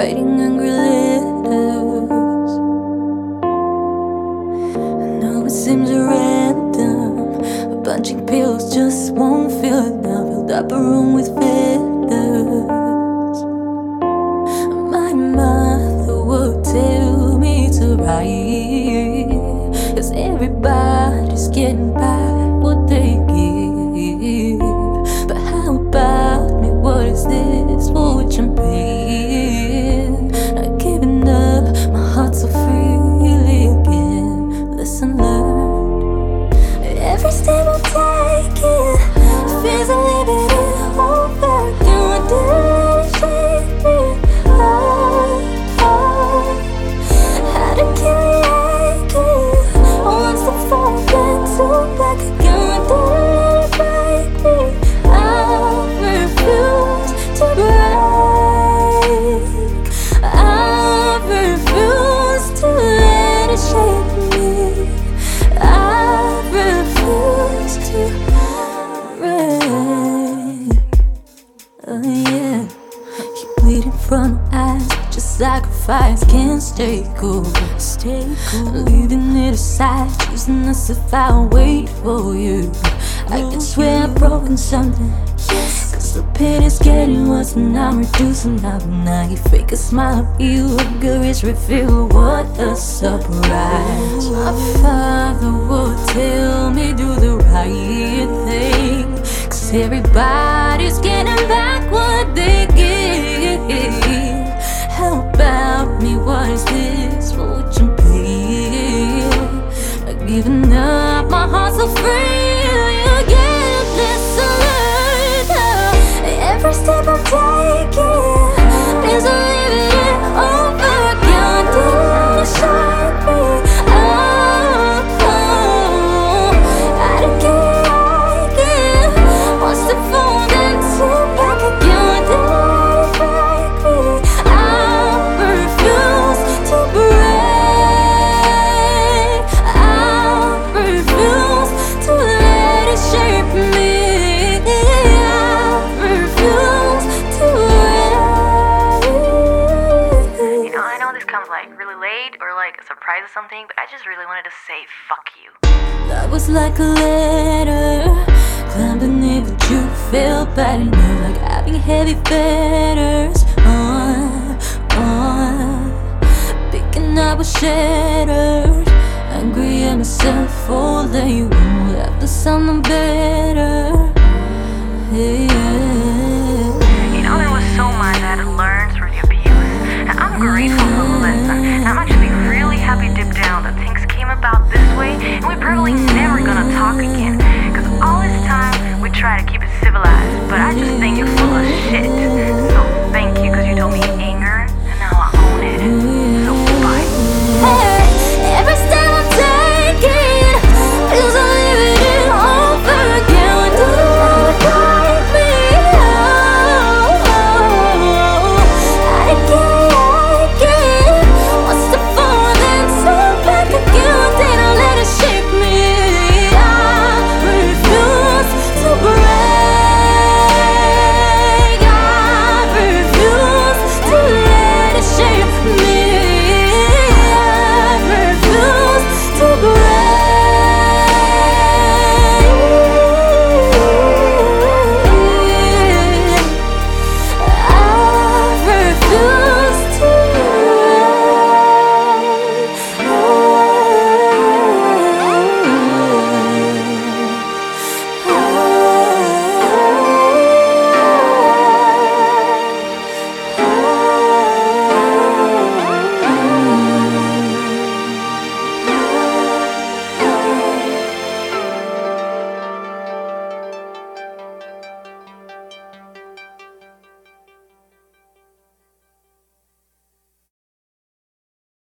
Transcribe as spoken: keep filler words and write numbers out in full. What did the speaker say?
writing angry letters. I know it seems random, but punching pills just won't feel it now. Filled up a room with feathers. My mother would tell me to write, 'cause everybody's getting back what they give. But how about me? What is this for which I'm paying? Not giving up, my heart so freely again. Listen, learn. Every step I'm taking feels like living it over again. What did it shape me? Oh, oh. How to kill it aching. Once to fall back to back again. What did it break me? I refuse to break. I refuse to let it shape me. I refuse to break. Oh yeah, keep bleeding from my eyes. Just sacrifice, can't stay cool. Stay cool. Leaving it aside, choosing us if I wait for you. I can swear I've broken something. Cause the pain is getting worse and I'm reducing up. Now you fake a smile at you, a girlish reveal. What a surprise. My father would tell me do the right thing, 'cause everybody's getting back what they give. How about me? What is this for which I'm paying? Not giving up, my heart's so free again. Listen, every step I'm taking is living it over again. Didn't shine me. Oh, oh. I don't get again. Wants to fall into back again. Didn't break me. I refuse to break. I refuse to let it shape me. Like really late or like a surprise or something, but I just really wanted to say fuck you. That was like a letter, climbed beneath but you felt bad enough, like having heavy fetters on, on. Picking up was shattered, angry at myself for letting you won't have to sound better. Hey.